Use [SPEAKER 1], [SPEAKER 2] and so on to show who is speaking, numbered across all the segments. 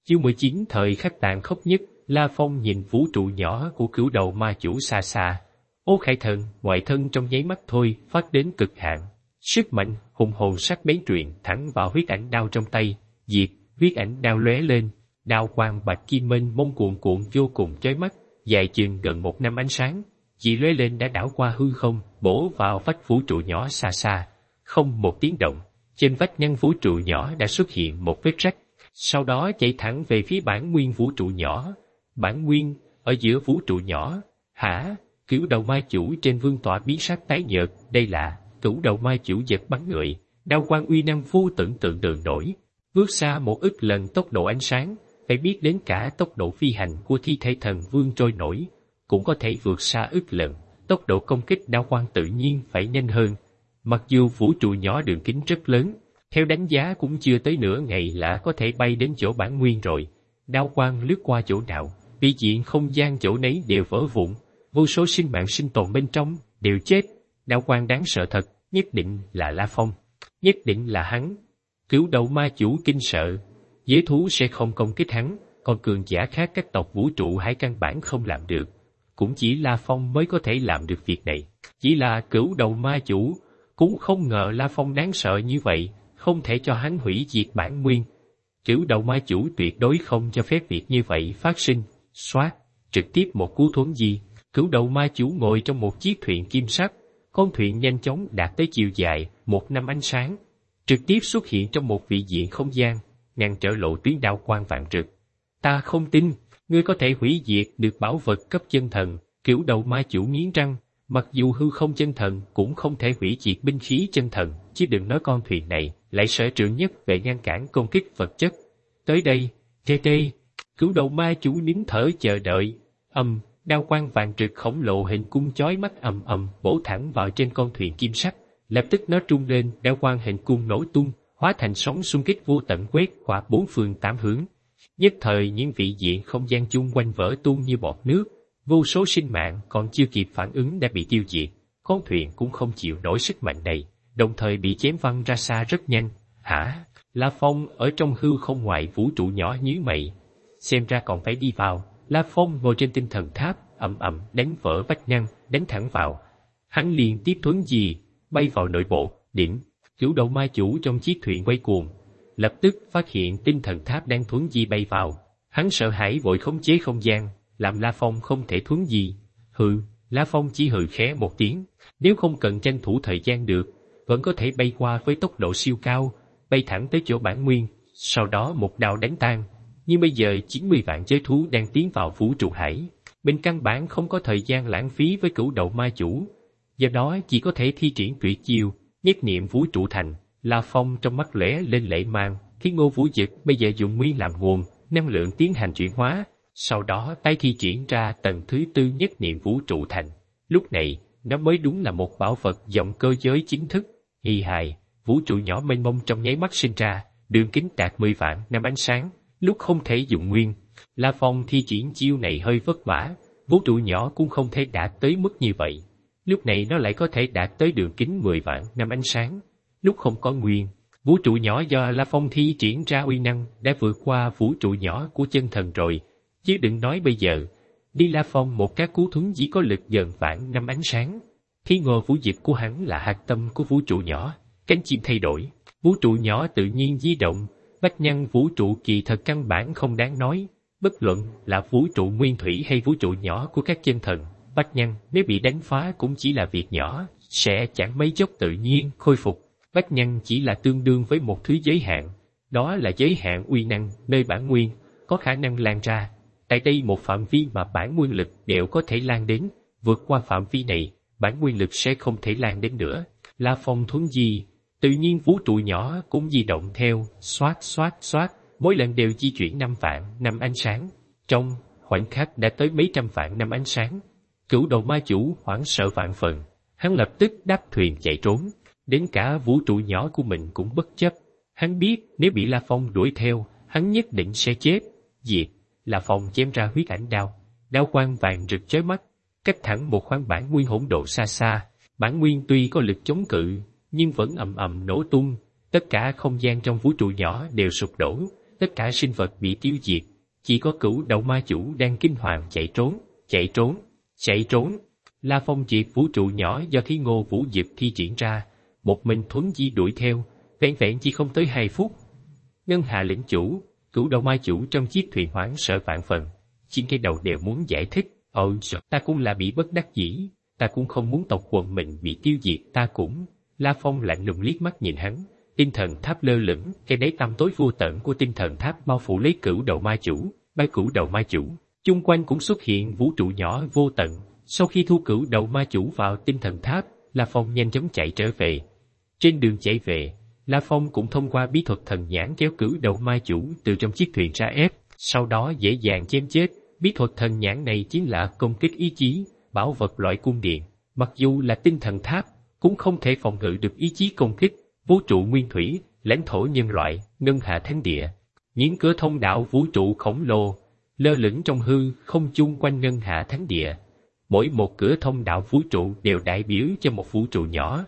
[SPEAKER 1] Chương 19 thời khắc tàn khốc nhất. La Phong nhìn vũ trụ nhỏ của cửu đầu ma chủ xa xa. Ô Khải Thần, ngoại thân trong nháy mắt thôi, phát đến cực hạn. Sức mạnh, hùng hồn sắc bén truyền thẳng vào huyết ảnh đao trong tay. Diệt, huyết ảnh đao lóe lên, đao quang bạch kim mênh mông cuồn cuộn vô cùng chói mắt, dài chừng gần 1 năm ánh sáng. Chỉ lóe lên đã đảo qua hư không, bổ vào vách vũ trụ nhỏ xa xa. Không một tiếng động, trên vách ngăn vũ trụ nhỏ đã xuất hiện một vết rách. Sau đó chạy thẳng về phía bản nguyên vũ trụ nhỏ. Bản nguyên, ở giữa vũ trụ nhỏ. Hả? Cửu đầu ma chủ trên vương tọa biến sắc tái nhợt. Đây là cửu đầu ma chủ giật bắn người. Đao quang uy năng vô tưởng tượng đường nổi. Vượt xa 1 ức lần tốc độ ánh sáng. Phải biết đến cả tốc độ phi hành của thi thể thần vương trôi nổi. Cũng có thể vượt xa ức lần. Tốc độ công kích đao quang tự nhiên phải nhanh hơn. Mặc dù vũ trụ nhỏ đường kính rất lớn, theo đánh giá cũng chưa tới nửa ngày là có thể bay đến chỗ bản nguyên rồi. Đao quang lướt qua chỗ nào, vị diện không gian chỗ nấy đều vỡ vụn, vô số sinh mạng sinh tồn bên trong đều chết. Đao quang đáng sợ thật, nhất định là La Phong, nhất định là hắn. Cửu đầu ma chủ kinh sợ, giới thú sẽ không công kích hắn, còn cường giả khác các tộc vũ trụ hay căn bản không làm được. Cũng chỉ La Phong mới có thể làm được việc này. Chỉ là cửu đầu ma chủ cũng không ngờ La Phong đáng sợ như vậy, không thể cho hắn hủy diệt bản nguyên. Cửu đầu ma chủ tuyệt đối không cho phép việc như vậy phát sinh. Xoát, trực tiếp một cú thuấn di, cửu đầu ma chủ ngồi trong một chiếc thuyền kim sắc. Con thuyền nhanh chóng đạt tới chiều dài 1 năm ánh sáng, trực tiếp xuất hiện trong một vị diện không gian, ngăn trở lộ tuyến đao quang vạn rực. Ta không tin, ngươi có thể hủy diệt được bảo vật cấp chân thần. Cửu đầu ma chủ nghiến răng, mặc dù hư không chân thần cũng không thể hủy diệt binh khí chân thần, chứ đừng nói con thuyền này lại sở trường nhất về ngăn cản công kích vật chất. Tới đây, tê, cửu đầu ma chủ nín thở chờ đợi. Đao quang vàng rực khổng lồ hình cung chói mắt bổ thẳng vào trên con thuyền kim sắc. Lập tức nó trung lên, đao quang hình cung nổ tung, hóa thành sóng xung kích vô tận quét qua 4 phương 8 hướng. Nhất thời những vị diện không gian chung quanh vỡ tung như bọt nước, vô số sinh mạng còn chưa kịp phản ứng đã bị tiêu diệt. Con thuyền cũng không chịu nổi sức mạnh này, đồng thời bị chém văng ra xa rất nhanh. Hả? La Phong ở trong hư không ngoại vũ trụ nhỏ nhíu mày. Xem ra còn phải đi vào. La Phong ngồi trên tinh thần tháp, đánh vỡ vách ngăn, đánh thẳng vào. Hắn liền tiếp thuấn di, bay vào nội bộ. Điểm, cửu đầu ma chủ trong chiếc thuyền quay cuồng, lập tức phát hiện tinh thần tháp đang thuấn di bay vào. Hắn sợ hãi vội khống chế không gian, làm La Phong không thể thuấn di. Hừ, La Phong chỉ hừ khẽ một tiếng. Nếu không cần tranh thủ thời gian được, vẫn có thể bay qua với tốc độ siêu cao, bay thẳng tới chỗ bản nguyên, sau đó một đao đánh tan. Nhưng bây giờ 90 vạn giới thú đang tiến vào vũ trụ hải, bên căn bản không có thời gian lãng phí với cửu đầu ma chủ. Do đó chỉ có thể thi triển tuyệt chiêu, nhất niệm vũ trụ thành. La Phong trong mắt lóe lên lệ mang, khiến Ngô Vũ Dực bây giờ dùng nguyên làm nguồn, năng lượng tiến hành chuyển hóa, sau đó tái thi triển ra tầng thứ 4 nhất niệm vũ trụ thành. Lúc này, nó mới đúng là một bảo vật dòng cơ giới chính thức. Hi hài, vũ trụ nhỏ mênh mông trong nháy mắt sinh ra, đường kính đạt 10 vạn năm ánh sáng, lúc không thể dụng nguyên. La Phong thi triển chiêu này hơi vất vả, vũ trụ nhỏ cũng không thể đạt tới mức như vậy. Lúc này nó lại có thể đạt tới đường kính 10 vạn năm ánh sáng, lúc không có nguyên. Vũ trụ nhỏ do La Phong thi triển ra uy năng đã vượt qua vũ trụ nhỏ của chân thần rồi, chứ đừng nói bây giờ. Đi La Phong một cái cú thuấn chỉ có lực gần vạn năm ánh sáng. Khi Ngô Vũ Dực của hắn là hạt tâm của vũ trụ nhỏ, cánh chim thay đổi, vũ trụ nhỏ tự nhiên di động. Vách ngăn vũ trụ kỳ thật căn bản không đáng nói, bất luận là vũ trụ nguyên thủy hay vũ trụ nhỏ của các chân thần. Vách ngăn nếu bị đánh phá cũng chỉ là việc nhỏ, sẽ chẳng mấy chốc tự nhiên khôi phục. Vách ngăn chỉ là tương đương với một thứ giới hạn, đó là giới hạn uy năng nơi bản nguyên có khả năng lan ra. Tại đây một phạm vi mà bản nguyên lực đều có thể lan đến, vượt qua phạm vi này, bản nguyên lực sẽ không thể lan đến nữa. La Phong thuấn di, tự nhiên vũ trụ nhỏ cũng di động theo, xoát, mỗi lần đều di chuyển 5 vạn năm ánh sáng. Trong khoảnh khắc đã tới mấy trăm vạn năm ánh sáng. Cửu đầu ma chủ hoảng sợ vạn phần, hắn lập tức đáp thuyền chạy trốn, đến cả vũ trụ nhỏ của mình cũng bất chấp. Hắn biết nếu bị La Phong đuổi theo, hắn nhất định sẽ chết. Diệt, La Phong chém ra huyết ảnh đao, đao quang vàng rực chói mắt, cách thẳng một khoáng bản nguyên hỗn độ xa xa. Bản nguyên tuy có lực chống cự, nhưng vẫn nổ tung. Tất cả không gian trong vũ trụ nhỏ đều sụp đổ, tất cả sinh vật bị tiêu diệt, chỉ có Cửu Đầu Ma Chủ đang kinh hoàng chạy trốn. La Phong diệt vũ trụ nhỏ do Khí Ngô Vũ Dực thi triển ra, một mình thuấn di đuổi theo, vẹn vẹn chỉ không tới 2 phút. Ngân Hà lĩnh chủ, Cửu Đầu Ma Chủ trong chiếc thuyền hoảng sợ vạn phần, trên cái đầu đều muốn giải thích. Ta cũng là bị bất đắc dĩ, ta cũng không muốn tộc quần mình bị tiêu diệt, ta cũng. La Phong lạnh lùng liếc mắt nhìn hắn, tinh thần tháp lơ lửng, cái đáy tăm tối vô tận của tinh thần tháp bao phủ lấy Cửu Đầu Ma Chủ, Cửu Đầu Ma Chủ. Chung quanh cũng xuất hiện vũ trụ nhỏ vô tận. Sau khi thu Cửu Đầu Ma Chủ vào tinh thần tháp, La Phong nhanh chóng chạy trở về. Trên đường chạy về, La Phong cũng thông qua bí thuật thần nhãn kéo Cửu Đầu Ma Chủ từ trong chiếc thuyền ra ép, sau đó dễ dàng chém chết. Bí thuật thần nhãn này chính là công kích ý chí, bảo vật loại cung điện. Mặc dù là tinh thần tháp, cũng không thể phòng ngự được ý chí công kích. Vũ trụ nguyên thủy, lãnh thổ nhân loại, Ngân Hà Thánh Địa. Những cửa thông đạo vũ trụ khổng lồ, lơ lửng trong hư không chung quanh Ngân Hà Thánh Địa. Mỗi một cửa thông đạo vũ trụ đều đại biểu cho một vũ trụ nhỏ.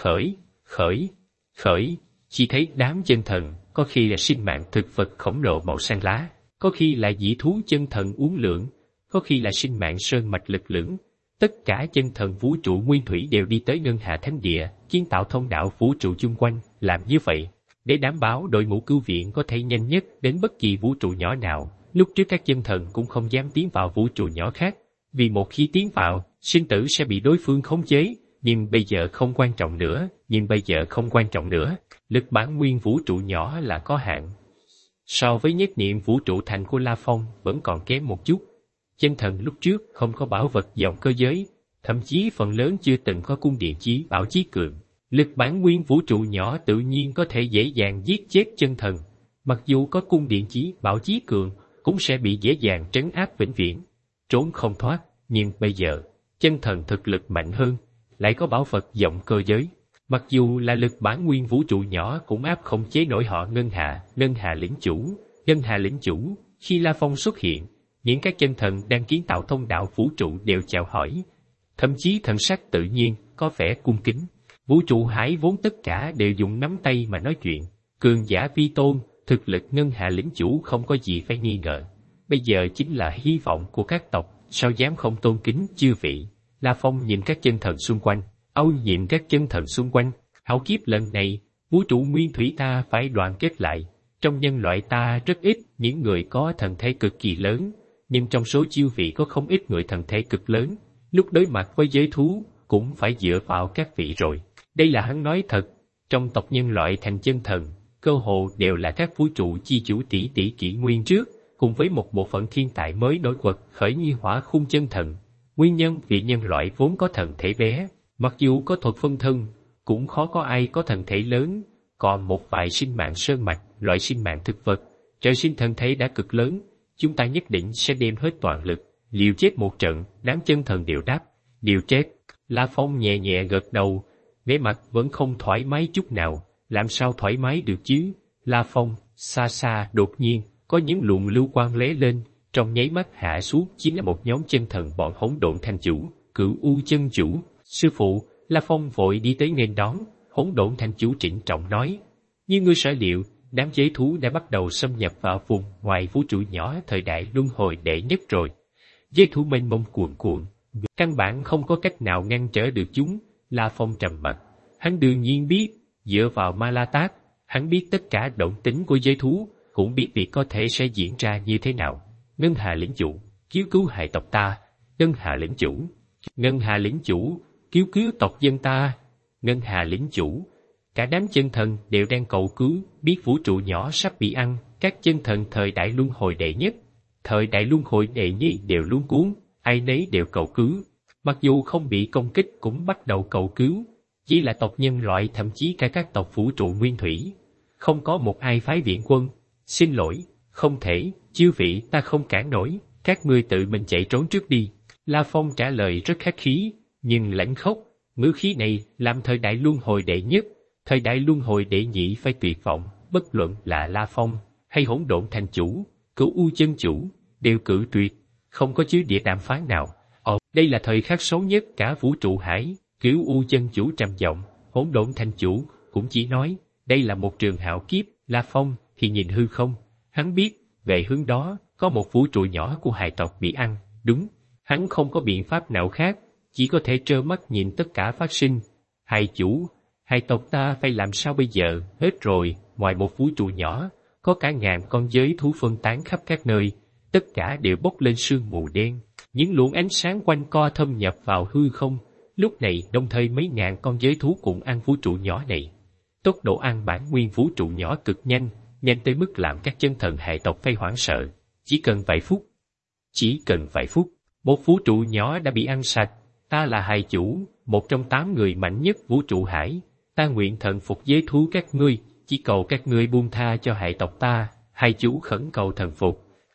[SPEAKER 1] Khởi, chỉ thấy đám chân thần, có khi là sinh mạng thực vật khổng lồ màu xanh lá, có khi là dĩ thú chân thần uốn lượn, có khi là sinh mạng sơn mạch lực lưỡng. Tất cả chân thần vũ trụ nguyên thủy đều đi tới Ngân Hà Thánh Địa, kiến tạo thông đạo vũ trụ chung quanh, làm như vậy để đảm bảo đội ngũ cứu viện có thể nhanh nhất đến bất kỳ vũ trụ nhỏ nào. Lúc trước các chân thần cũng không dám tiến vào vũ trụ nhỏ khác, vì một khi tiến vào, sinh tử sẽ bị đối phương khống chế, nhưng bây giờ không quan trọng nữa. Lực bản nguyên vũ trụ nhỏ là có hạn. So với nhất niệm vũ trụ thành của La Phong vẫn còn kém một chút. Chân thần lúc trước không có bảo vật dòng cơ giới, thậm chí phần lớn chưa từng có cung điện chí bảo chí cường. Lực bản nguyên vũ trụ nhỏ tự nhiên có thể dễ dàng giết chết chân thần. Mặc dù có cung điện chí bảo chí cường, cũng sẽ bị dễ dàng trấn áp vĩnh viễn, trốn không thoát. Nhưng bây giờ, chân thần thực lực mạnh hơn, lại có bảo vật dòng cơ giới. Mặc dù là lực bản nguyên vũ trụ nhỏ cũng áp không chế nổi họ Ngân Hà lĩnh chủ. Khi La Phong xuất hiện, những các chân thần đang kiến tạo thông đạo vũ trụ đều chào hỏi, thậm chí thần sắc tự nhiên, có vẻ cung kính. Vũ trụ hải vốn tất cả đều dùng nắm tay mà nói chuyện, cường giả vi tôn, thực lực Ngân Hà lĩnh chủ không có gì phải nghi ngờ. Bây giờ chính là hy vọng của các tộc, sao dám không tôn kính chư vị. La Phong nhìn các chân thần xung quanh, hạo kiếp lần này, vũ trụ nguyên thủy ta phải đoàn kết lại. Trong nhân loại ta rất ít những người có thần thể cực kỳ lớn, nhưng trong số chư vị có không ít người thần thể cực lớn. Lúc đối mặt với giới thú, cũng phải dựa vào các vị rồi. Đây là hắn nói thật. Trong tộc nhân loại thành chân thần, cơ hồ đều là các vũ trụ chi chủ tỷ kỷ nguyên trước, cùng với một bộ phận thiên tài mới nổi quật khởi như Hỏa Khung chân thần. Nguyên nhân vì nhân loại vốn có thần thể bé, mặc dù có thuật phân thân, cũng khó có ai có thần thể lớn. Còn một vài sinh mạng sơn mạch, loại sinh mạng thực vật, trời sinh thần thể đã cực lớn, chúng ta nhất định sẽ đem hết toàn lực, liều chết một trận. Đám chân thần đều đáp, liều chết. La Phong nhẹ nhẹ gật đầu, vẻ mặt vẫn không thoải mái chút nào. Làm sao thoải mái được chứ? La Phong, xa đột nhiên, có những luồng lưu quang lóe lên, trong nháy mắt hạ xuống chính là một nhóm chân thần bọn Hỗn Độn Thanh Chủ, Cửu U chân chủ. Sư phụ. La Phong vội đi tới nghênh đón. Hỗn Độn Thanh Chủ trịnh trọng nói, như ngươi sở liệu, đám giới thú đã bắt đầu xâm nhập vào vùng ngoài vũ trụ nhỏ thời đại luân hồi đệ nhất rồi. Giới thú mênh mông cuồn cuộn, căn bản không có cách nào ngăn trở được chúng. La Phong trầm mặc, hắn đương nhiên biết, dựa vào Ma La Tát, hắn biết tất cả động tĩnh của giới thú, cũng biết việc có thể sẽ diễn ra như thế nào. Ngân Hà lĩnh chủ, cứu hài tộc ta. Ngân Hà lĩnh chủ, cứu tộc dân ta. Ngân Hà lĩnh chủ, cả đám chân thần đều đang cầu cứu, biết vũ trụ nhỏ sắp bị ăn. Các chân thần thời đại luân hồi đệ nhất, thời đại luân hồi đệ nhị đều luống cuống, ai nấy đều cầu cứu. Mặc dù không bị công kích cũng bắt đầu cầu cứu. Chỉ là tộc nhân loại, thậm chí cả các tộc vũ trụ nguyên thủy, không có một ai phái viện quân. Xin lỗi, không thể, chư vị, ta không cản nổi, các ngươi tự mình chạy trốn trước đi. La Phong trả lời rất khách khí, nhưng lãnh khốc. Ngữ khí này làm thời đại luân hồi đệ nhất, thời đại luân hồi đệ nhị phải tuyệt vọng. Bất luận là La Phong hay Hỗn Độn Thanh Chủ, Cửu U chân chủ, đều cự tuyệt, không có chứ địa đàm phán nào. Đây là thời khắc xấu nhất cả vũ trụ hải. Cửu U chân chủ trầm giọng. Hỗn Độn Thanh Chủ cũng chỉ nói, đây là một trường hạo kiếp. La Phong thì nhìn hư không, Hắn biết, về hướng đó, có một vũ trụ nhỏ của hài tộc bị ăn, đúng. Hắn không có biện pháp nào khác, chỉ có thể trơ mắt nhìn tất cả phát sinh. Hài chủ, hài tộc ta phải làm sao bây giờ, hết rồi, ngoài một vũ trụ nhỏ, có cả ngàn con giới thú phân tán khắp các nơi, tất cả đều bốc lên sương mù đen. Những luồng ánh sáng quanh co thâm nhập vào hư không, lúc này đồng thời mấy ngàn con giới thú cùng ăn vũ trụ nhỏ này. Tốc độ ăn bản nguyên vũ trụ nhỏ cực nhanh, nhanh tới mức làm các chân thần hài tộc phải hoảng sợ. Chỉ cần vài phút, một vũ trụ nhỏ đã bị ăn sạch. Ta là hài chủ, một trong 8 người mạnh nhất vũ trụ hải. Ta nguyện thần phục giới thú các ngươi, chỉ cầu các ngươi buông tha cho hài tộc ta. Hài chủ khẩn cầu thần phục.